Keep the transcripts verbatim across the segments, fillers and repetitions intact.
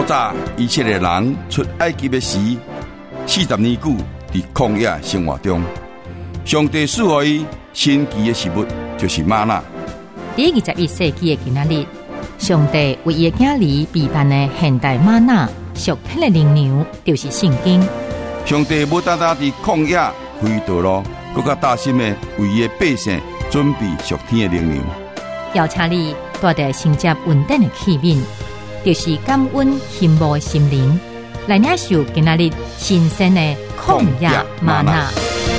早以前的人出埃及的时，四十年久伫曠野生活中，上帝赐予伊神奇的食物，就是吗哪。 第二十一世纪的今仔日，上帝为伊的囝儿备办的现代吗哪属天的灵粮，就是圣经。 上帝无单单伫曠野开道路，更加大心的为伊的百姓准备属天的灵粮。 邀请你带着承接稳定的器皿，就是感恩羡慕的心灵，来领受今仔日新鲜的曠野嗎哪。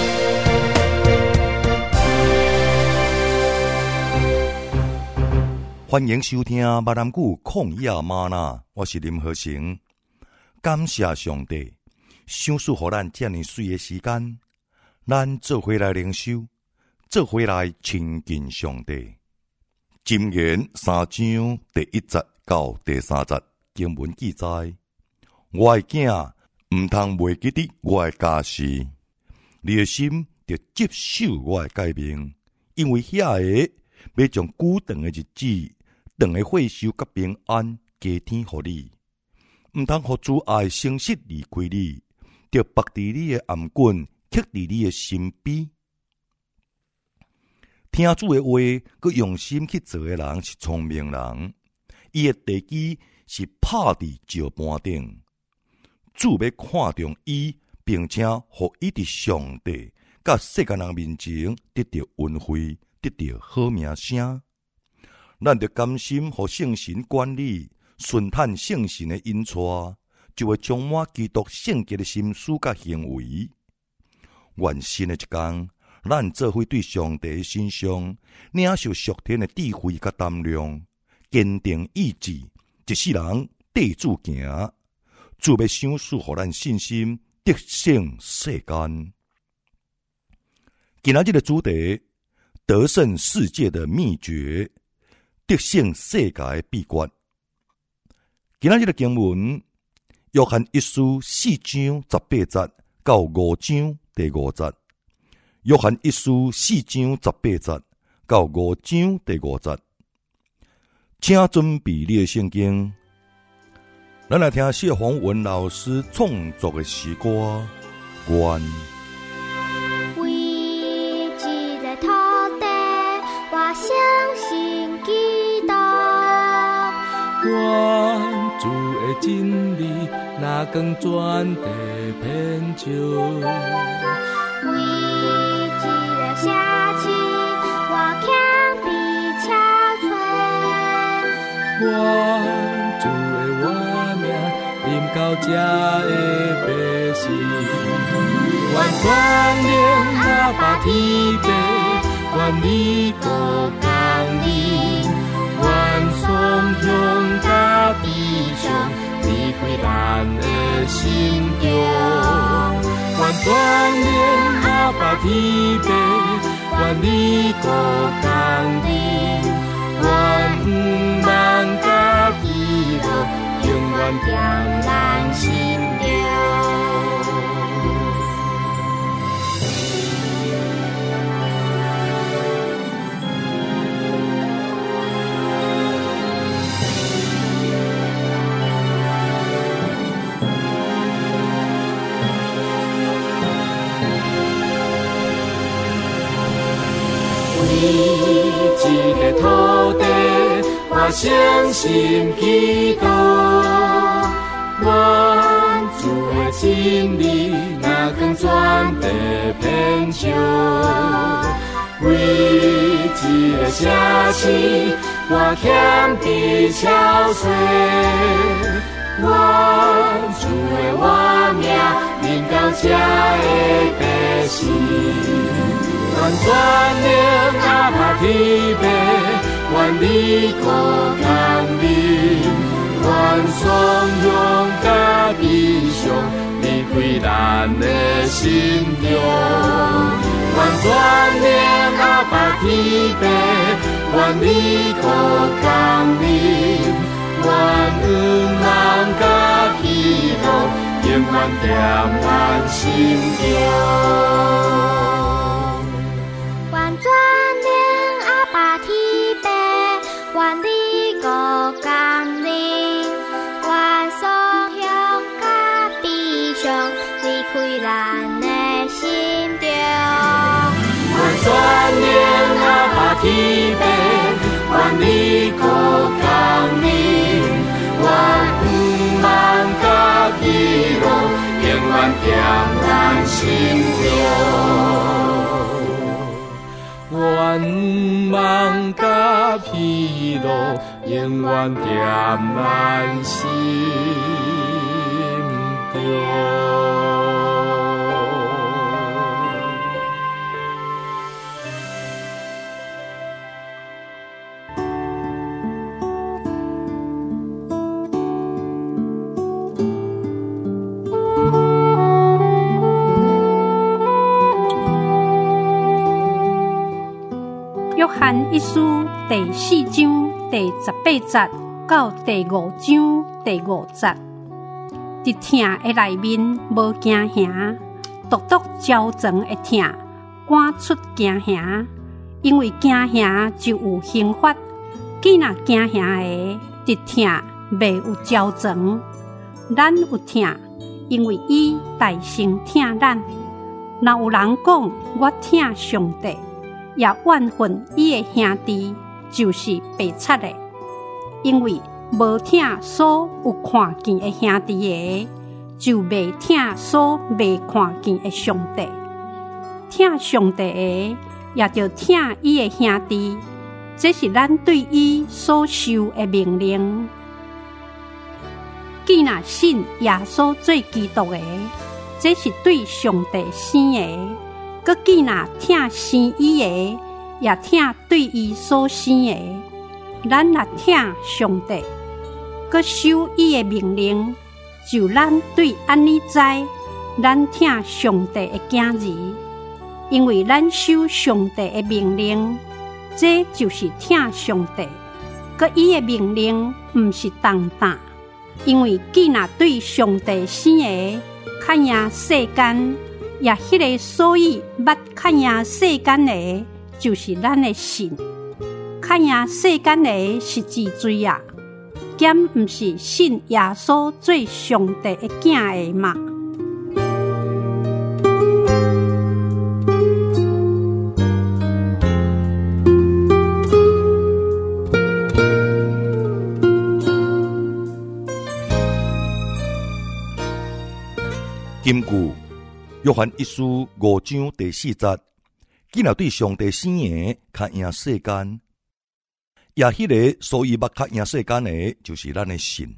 欢迎收听闽南语曠野嗎哪，我是林和成。感谢上帝，赏赐予咱这么水的时间，咱做回来灵修，做回来亲近上帝。箴言三章第一節到第三節經文記載：我的囝，毋通忘記得我的家事，你的心就接受我的誡命，因為遐個要將久長的日子、長的歲數甲平安加添予你，毋通互主愛誠實離開你，就縛佇你的頷頸，刻佇你的心邊。聽主的話，佮用心去做的人是聰明人，伊的地基是拍佇石盤頂。主要看重伊，並且互伊佇上帝甲世間人面前得到恩惠，得到好名聲。咱着甘心互聖神管理，順趁聖神的引帶，就會充滿基督聖潔的心思甲行為。願新的一天，咱做伙對上帝身上領受屬天的智慧甲膽量，堅定意志，一世人跟主行。主要賞賜予咱信心，得勝世間。今仔日的主題：得勝世界的秘訣，得勝世界的秘訣。今仔日的經文：約翰一書四章十八節到五章第五節。約翰一書四章十八節到五章第五節，請準備你的聖經。咱來聽謝宏文老師創作的詩歌《願》。 為一個土地，我相信基督。 願主的真理，哪光傳遞遍照。 社區，我強比憔悴。 願主的話命，臨到這的百姓。願全能阿爸天父，願你國降臨。願雙向甲弟兄，離開咱的心中。願全能阿爸天父，願你國降臨。願毋忘甲喜樂，永遠在咱心中。一個土地，我相信基督。願主的真理，哪光傳遞遍照。為一個社區，我強比憔悴。願主的話命，臨到這的百姓。願全能阿爸天父，願你國降臨。願雙向甲弟兄，離開咱的心中。願全能阿爸天父，願你國降臨。願恩人甲喜樂，永遠在咱心中。 願全能阿爸天父，願你國降臨。願所体白，愿你可降临。我不茫甲喜乐，永远在咱心中。愿望甲喜乐，永远在咱心中。 约翰一书第四章第十八节到第五章第五节，伫痛的内面无惊吓，独独焦肠的痛赶出惊吓，因为惊吓就有刑罚。既若惊吓的伫痛袂有焦肠，咱有痛，因为伊大声疼咱。若有人讲我疼上帝，也怨恨伊的兄弟，就是白贼的，因为无疼所有看见的兄弟的，就袂疼所袂看见的上帝。疼上帝的，也就疼伊的兄弟，这是咱对伊所受的命令。既若信耶稣做基督的，这是对上帝生的。佮既若疼生伊的，也疼对伊所生的。咱若疼上帝，佮守伊的命令，就咱对安尼知，咱疼上帝的囝儿，因为咱守上帝的命令，这就是疼上帝。佮伊的命令毋是重担，因为既若对上帝生的，看赢世间。也迄个，所以捌看赢世间的，就是咱的信。看赢世间的是治罪啊，兼毋是信耶稣做上帝的囝的嘛。 根据约翰一书五章第四节，既然对上帝生的较赢世间，也迄个所以捌较赢世间的，就是咱的信。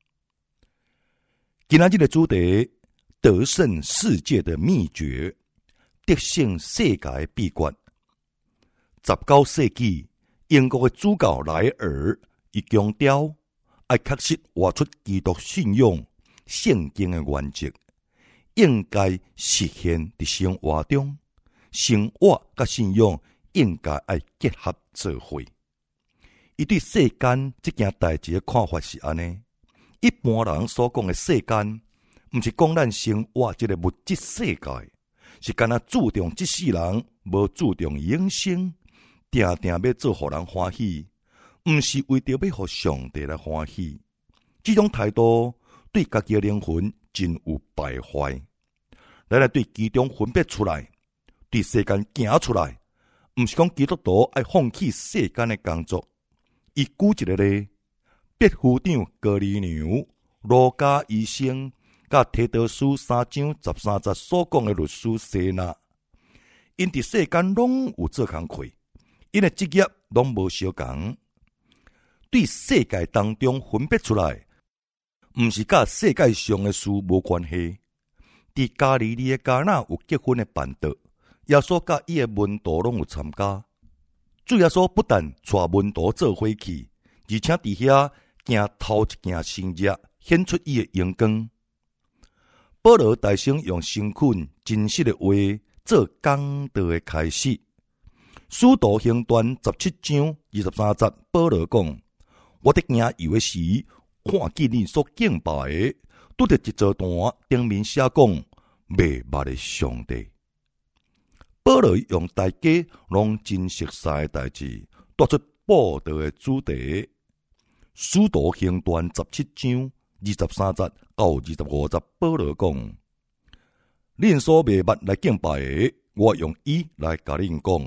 今仔日的主题，得胜世界的秘诀，得胜世界的秘诀。十九世纪英国的主教莱尔，伊强调爱确实活出基督信仰圣经的原则。应该实现伫生活中，生活甲信仰应该爱结合做伙。伊对世间这件代志的看法是安尼：一般人所讲的世间，毋是讲咱生活这个物质世界，是干那注重这世人，无注重永生，定定要做互人欢喜，毋是为着要互上帝来欢喜。这种态度对家己的灵魂真有败坏。咱来对其中分别出来，对世间行出来，毋是讲基督徒爱放弃世间的工作。伊举一个例，别府长哥尼牛、罗家医生，甲提多书三章十三节所讲的律师西纳，因伫世间拢有做工课，因的职业拢无相共。对世界当中分别出来，毋是甲世界上的事无关系。伫加利利的迦纳有结婚的办桌，耶稣甲伊的门徒拢有参加。主耶稣不但带门徒做伙去，而且伫遐行头一件新日，显出伊的荣光。保罗大声用诚恳真实的话做讲道的开始。使徒行传十七章二十三节，保罗讲：我伫行游的时，看见你所敬拜的，拄着一座坛顶面写讲未捌的上帝。保罗用大家拢真熟悉的代志，带出报道的主题。使徒行传十七章二十三节到二十五节，保罗讲：恁所未捌来敬拜的，我用伊来甲恁讲，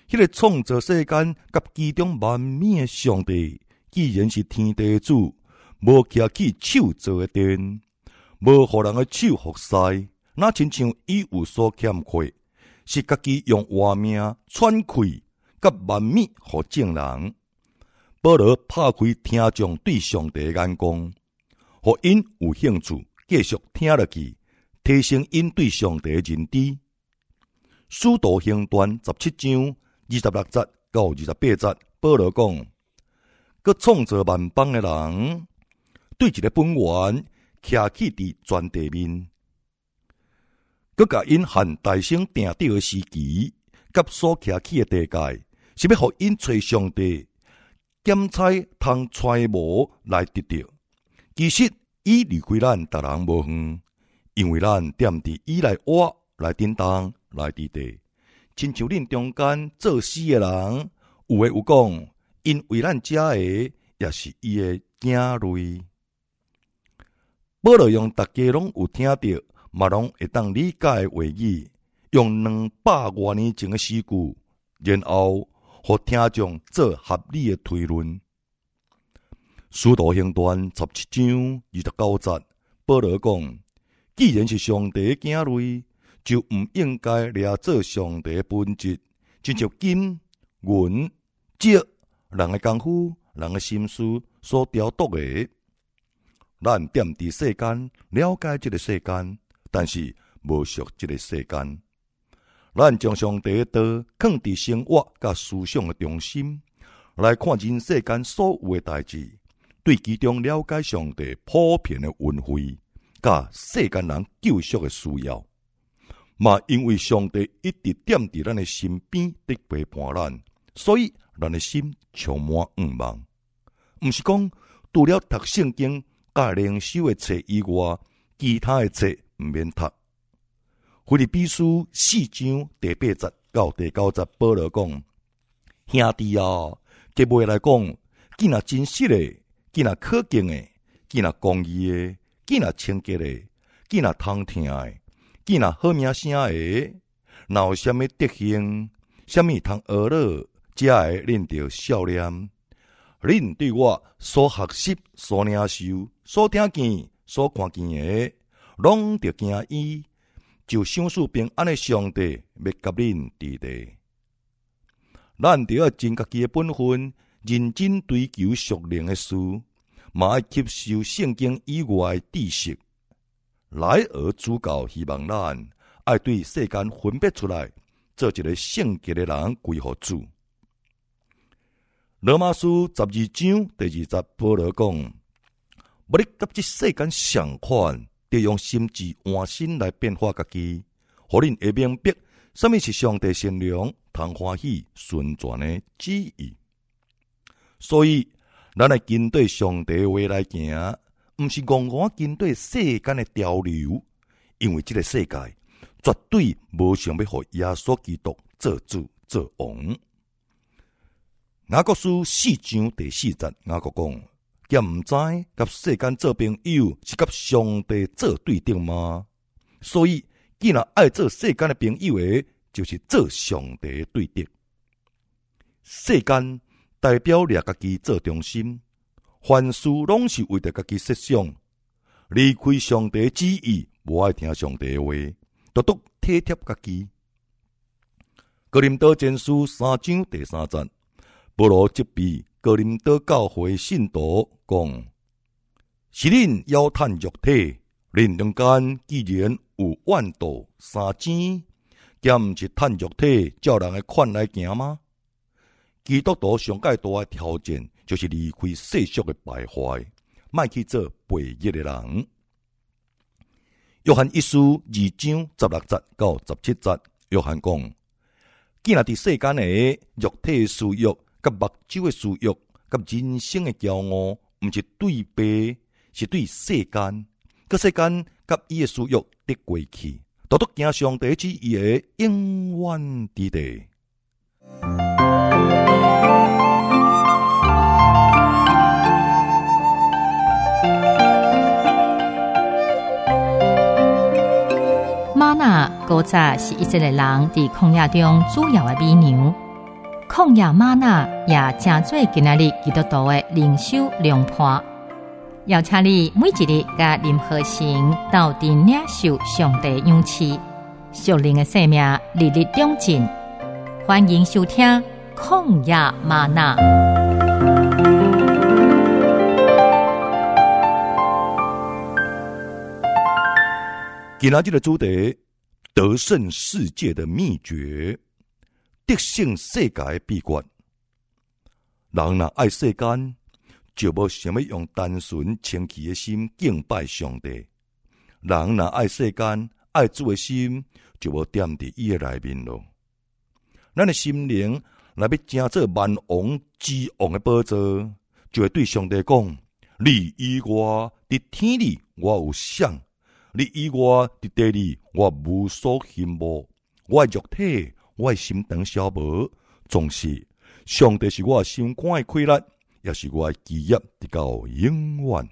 迄个创造世间甲其中万物的上帝，既然是天地的主，无徛起手做的殿，无互人的手服侍，那亲像伊有所欠缺，是家己用活命喘气，甲万物互正人。保罗拍开听众对上帝的眼光，互因有兴趣继续听落去，提升因对上帝的认知。使徒行传十七章二十六节到二十八节，保罗讲：佮创造万邦的人，对一个本源徛起伫全地面，佮甲因和大声定定的时期，甲所徛起的地界，是要互因找上帝，检采通揣摩来得到。其实伊离开咱逐人无远，因为咱踮伫伊来活来叮当来伫地，亲像恁中间做事的人，有诶有讲，因为咱遮诶也是伊诶囝类。保罗用大家拢有听到，嘛拢会当理解诶话语，用两百多年前诶诗句，然后互听众做合理诶推论。使徒行传十七章二十九节，保罗讲：既然是上帝诶囝类，就毋应该掠做上帝诶本质，亲像金、银、石，人诶功夫、人诶心思所雕琢诶。咱踮伫世间了解这个世间，但是无属这个世间。咱将上帝的道放伫生活甲思想的中心，来看人世间所有的代志，对其中了解上帝普遍的恩惠，甲世间人救赎的需要。嘛，因为上帝一直踮伫咱的身边，伫陪伴咱，所以咱的心充满愿望。毋是讲除了读圣经甲灵修的册以外，其他的册毋免读。腓立比书四章第八节到第九节，保罗讲：兄弟啊，结尾来讲，既若真实的，既若可敬的，既若公义的，既若清洁的，既若通听的，既若好名声的，若有什么德行，什么通学乐，才会恁着少年。恁对我所学习、所领受、所听见、所看见的，拢着惊伊，就享受平安的上帝要甲恁伫地。咱着要尽家己的本分，认真追求属灵的事，嘛爱吸收圣经以外的知识，来而主教希望咱爱对世间分别出来，做一个圣洁的人归乎主。罗马书十二章第二节，保罗讲：无你甲这世间相款，得用心智换心来变化家己，互恁会明白什么是上帝善良、通欢喜、顺转的旨意。所以，咱来跟对上帝的话来行，毋是戆戆跟对世间的潮流，因为这个世界绝对无想要互耶稣基督做主做王。雅各书四章第四节，雅各讲：敢毋知甲世间做朋友，是甲上帝做对顶吗？所以，既然爱做世间的朋友的，就是做上帝的对顶。世间代表掠家己做中心，凡事拢是为着家己设想，离开上帝的旨意，无爱听上帝的话，独独体贴家己。哥林多前书三章第三节，保罗责备哥林多教会信徒讲：是恁腰趁肉体，恁中间既然有怨妒、三争，敢毋是趁肉体照人的款来行吗？基督徒上界大的条件，就是离开世俗的败坏，莫去做悖逆的人。约翰一书二章十六节到十七节，约翰讲：既然伫世間的肉體的私欲、甲目睭的私欲、甲人生的驕傲，毋是對白，是對世間。個世間甲伊的私欲得過去，獨獨行上帝旨意的永遠之地。 玛納古早是以色列人佇曠野中主要的美牛， 曠野嗎哪也正做今仔日基督徒的靈修良伴，邀請你每一日甲任何行到底領受上帝勇氣，屬靈的生命日日長進。歡迎收聽曠野嗎哪。 今仔日的主題：得勝世界的秘訣，得勝世界的秘訣。人若愛世間，就無想要用單純清奇的心敬拜上帝；人若愛世間，愛主的心就無踮佇伊的內面咯。咱的心靈若要爭做萬王之王的寶座，就會對上帝講：你以外佇天裡我有想。你以外佇地裡，我無所羨慕。我的肉體，我的心腸消無，總是上帝是我心肝的氣力，也是我的基業，直到永遠。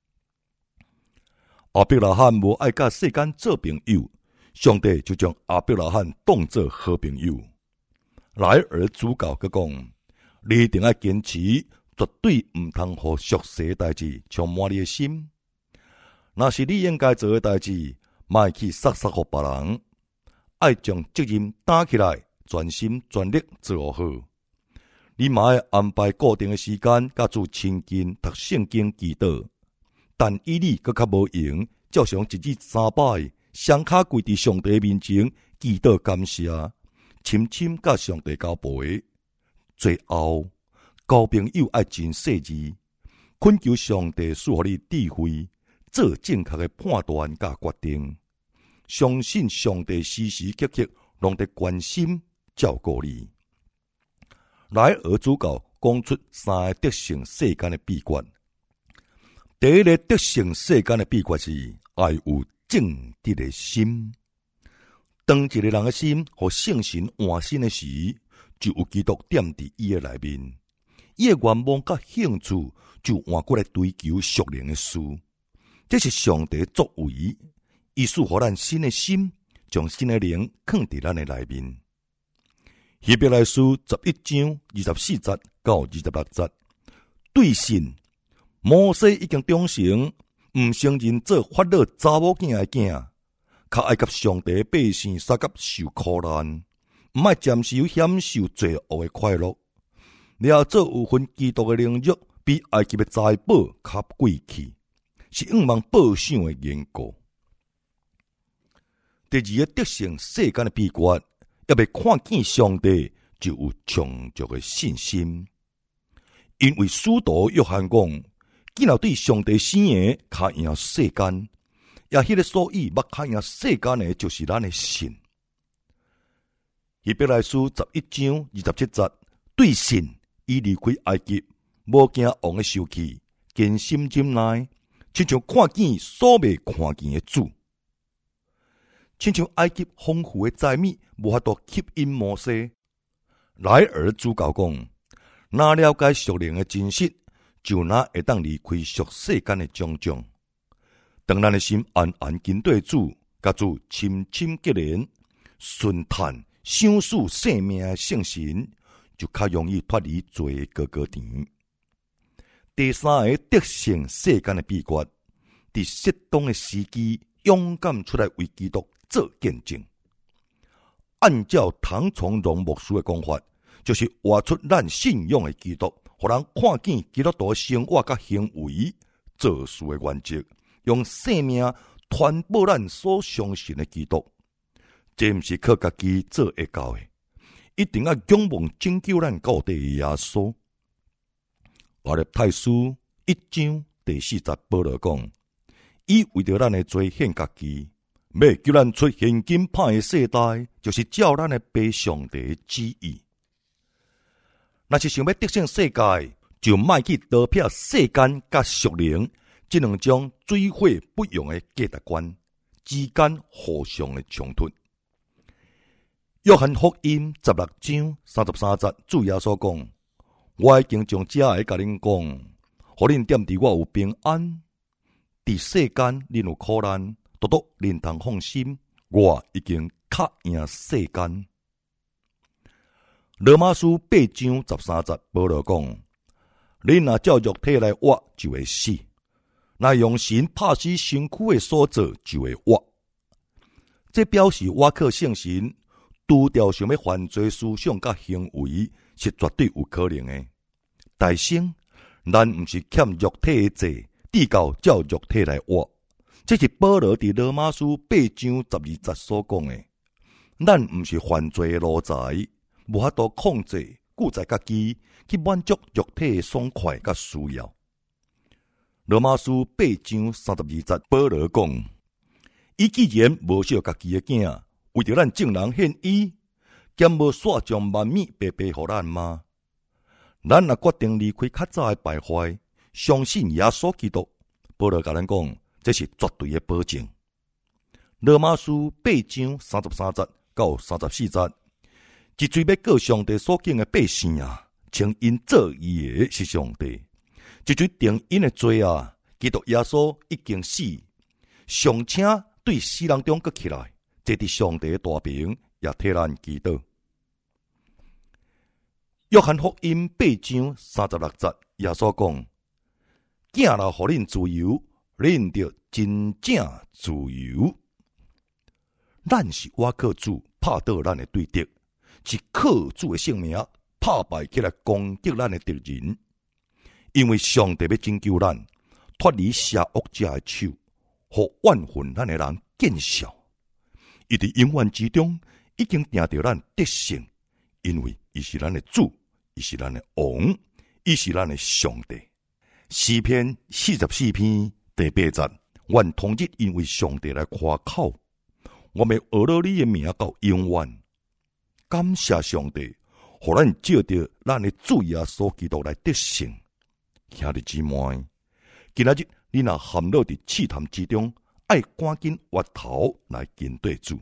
亞伯拉罕無愛甲世間做朋友，上帝就將亞伯拉罕當作好朋友。來而主教佢講：你一定要堅持，絕對毋通互俗世代志充滿你的心。若是你應該做的代志，莫去塞塞互別人，愛將責任擔起來，專心專力做好。你嘛愛安排固定的時間，甲主親近讀聖經祈禱。但以你閣較無用，照常一日三擺，雙腳跪佇上帝面前祈禱感謝，深深甲上帝交陪。最後，交朋友愛真細緻，懇求上帝賜予你智慧。做正確的判斷甲決定，相信上帝時時刻刻攏在關心照顧你。來而主教講出三個得勝世間的秘訣。第一個得勝世間的秘訣是愛有正直的心。當一個人的心和聖神換新的時，就有基督踮佇伊的內面，伊的願望甲興趣就換過來追求屬靈的事。這是上帝作為，伊賜予咱新的心，將新的靈放佇咱的內面。希伯來書十一章二十四節到二十六節，對神摩西已經忠誠，毋承認做法老查某囝的囝，較愛甲上帝百姓相甲受苦難，毋愛暫時享受罪惡的快樂，了做有份基督的靈肉，比埃及的財寶較貴氣。是仰望報賞的緣故。第二個得勝世間的秘訣，要未看見上帝，就有充足的信心。因為使徒約翰講，既然對上帝生的較贏世間，也迄個所以捌較贏世間的，就是咱的神。希伯來書十一章二十七節，對神伊離開埃及，無驚王的受氣，堅心忍耐。親像看見所未看見的主，親像埃及豐富的財物無法度吸引摩西。來而主教講，若了解屬靈的真實，就若會當離開俗世間的種種。當咱的心安安跟對主，甲主親親結連，順嘆享受生命的聖神，就較容易脫離罪高高甜。第三個得勝世間的秘訣，在適當的時機，勇敢出來為基督做見證。按照唐從容牧師的講法，就是活出咱信仰的基督，讓人看見基督徒的生活甲行為、做事的原則，用生命傳播咱所相信的基督。這毋是靠家己做會到的，一定要仰望拯救咱到底的耶穌。亞歷太書一章第四節保羅講：伊為着咱的罪獻家己，要叫咱出現今歹的世代，就是照咱的父上帝的旨意。若是想要得勝世界，就莫去刀劈世間甲屬靈這兩種水火不容的價值觀之間互相的衝突。約翰福音十六章三十三節，主耶穌講：我已經將這個甲恁講，互恁踮佇我有平安。佇世間恁有苦難，獨獨恁通放心，我已經較贏世間。 罗马书八章十三节，保罗讲：你若照肉体来活，就会死；若用神拍死身躯的所做，就会活。这表示我靠圣神，除掉想要犯罪思想甲行为，是绝对有可能的。大圣，咱毋是欠肉体的罪，地教照肉体来活。这是保罗伫罗马书八章十二节所讲的。咱毋是犯罪的奴才，无法度控制、固在家己去满足肉体的爽快甲需要。罗马书八章三十二节，保罗讲：伊既然无惜家己的囝，为着咱众人献伊，兼无煞将万米白白互咱吗？咱若决定离开较早的败坏，相信耶稣基督，保罗甲咱讲，这是绝对的保证。罗马书八章三十三节到三十四节，一嘴要告上帝所敬的百姓啊，称因做伊的是上帝；一嘴定因的罪啊，基督耶稣已经死，尚且对死人中搁起来，这是上帝的大名，也替咱祈祷。约翰福音八章三十六节，耶稣讲：囝若互恁自由，恁就真正自由。咱是倚靠主拍倒咱的对敌，是靠主的性命拍败起来攻击咱的敌人。因为上帝要拯救咱，脱离邪恶者的手，互怨恨咱的人见笑。伊伫永远之中已经定着咱得胜，因为伊是咱的主，伊是咱的王，伊是咱的上帝。诗篇四十四篇第八节，愿同日因为上帝来夸口，我们学了你的名到永远。感谢上帝，互咱照着咱的主耶稣基督来得胜。兄弟姊妹，今仔日你若陷落伫试探之中，爱赶紧回头来跟对主。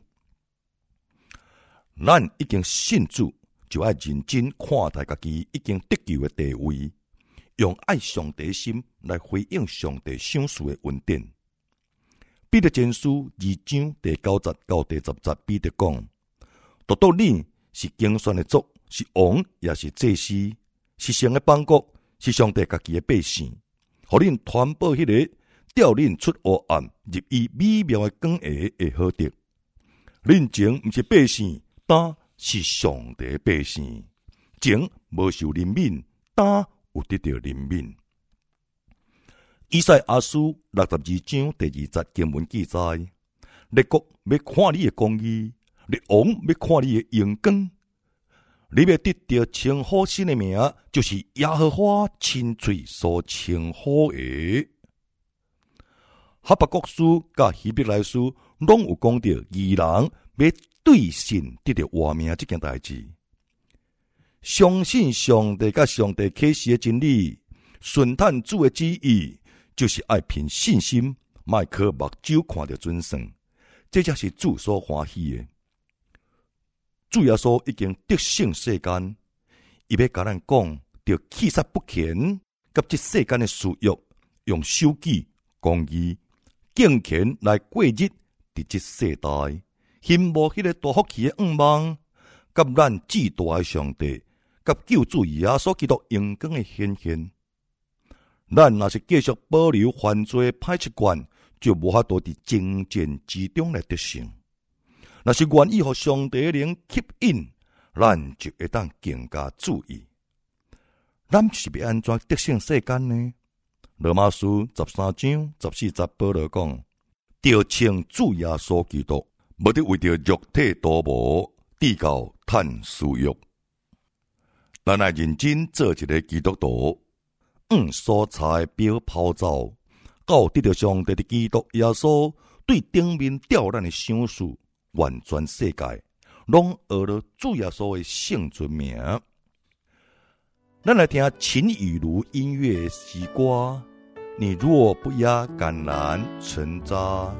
咱已经信主，就要认真看待家己已经得救的地位，用爱上帝的心来回应上帝赏赐的恩典。彼得前书二章第九节到第十节，彼得讲：独独你是竞选的族，是王，也是祭司，是神的邦国，是上帝家己的百姓，互恁传播迄个调恁出黑暗，入伊美妙的光下的好德。恁前毋是百姓，但是上帝的百姓，前无受怜悯，但有得到怜悯。以赛亚书六十二章第二节经文记载：列国要看你的公义，列王要看你的荣光。你要得到称呼神的名，就是耶和华亲嘴所称呼的。哈巴谷书甲希伯来书拢有讲到义人要对神得到活命这件代志。相信上帝甲上帝启示的真理，顺探主的旨意，就是爱凭信心，莫靠目睭看着准算，这才是主所欢喜的。主耶稣已经得胜世间，伊要甲咱讲，着弃杀不虔，甲这世间的私欲，用守纪、公义、敬虔来过日，伫这世代，羡慕迄个大福气的愿望，甲咱至大的上帝，甲救主耶稣基督荣光的显现。咱若是继续保留犯罪的歹习惯，就无法度伫征战之中来得胜。若是愿意互上帝的灵吸引，咱就会当更加注意。咱是要安怎得胜世间呢？罗马书十三章十四节，保罗讲：着称主耶稣基督，无得为着肉体多无，地教趁私欲。咱来认真做一个基督徒，按所采表泡澡，到得到上帝的基督耶稣对顶面吊咱的赏赐，完全世界拢学了主耶稣的圣尊名。咱来听秦雨如音乐诗歌，你若不压橄榄成渣。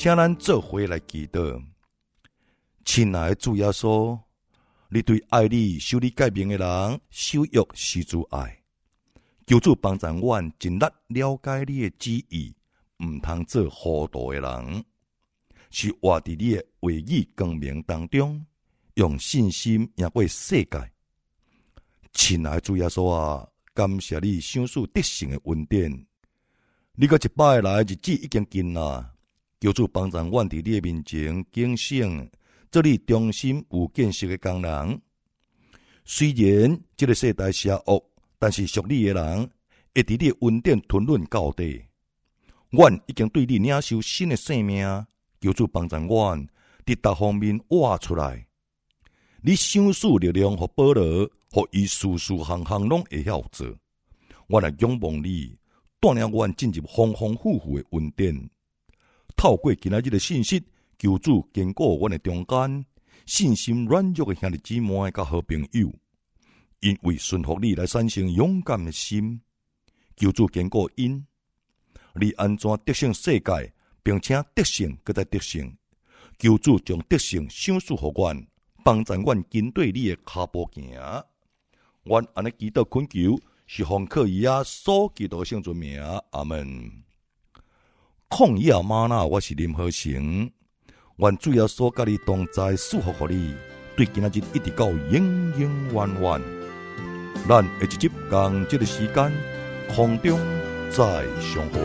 请咱做伙来祈祷。亲爱的主耶稣，你对爱你、受你诫命的人，守约施主爱。求主帮助阮尽力了解你的旨意，毋通做糊涂的人，是活伫你的话语光明当中，用信心赢过世界。亲爱的主耶稣啊，感谢你赏赐得胜的恩典。你个一摆来日子已经近啦，求主帮助阮伫你的面前警醒，做你忠心有见识的工人。虽然这个世代邪恶，但是属你的人会伫你的恩典吞润到底。阮已经对你领受新的生命，求主帮助阮伫各方面活出来。你赏赐力量和保罗，互伊事事项项拢会晓做。阮来仰望你，带领阮进入丰丰富富的恩典。透过今仔日的信息，求主坚固阮的中间信心软弱的兄弟姊妹甲好朋友，因为顺服你来产生勇敢的心。求主坚固因，你安怎得胜世界，并且得胜搁再得胜。求主将得胜赏赐互阮，帮助阮跟对你的脚步行。阮安尼祈祷恳求，是奉靠耶稣基督圣尊名，阿门。旷野吗哪，我是林和成。愿主耶稣甲你同在，祝福互你，对今仔日一直到永永远远。咱下一集同这个时间空中再相会。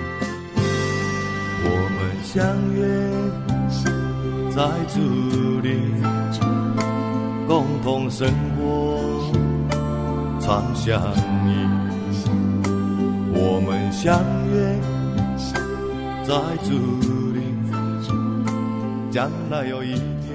我们相约在主里，共同生活，常相依。我们相约在主里，将来有一天。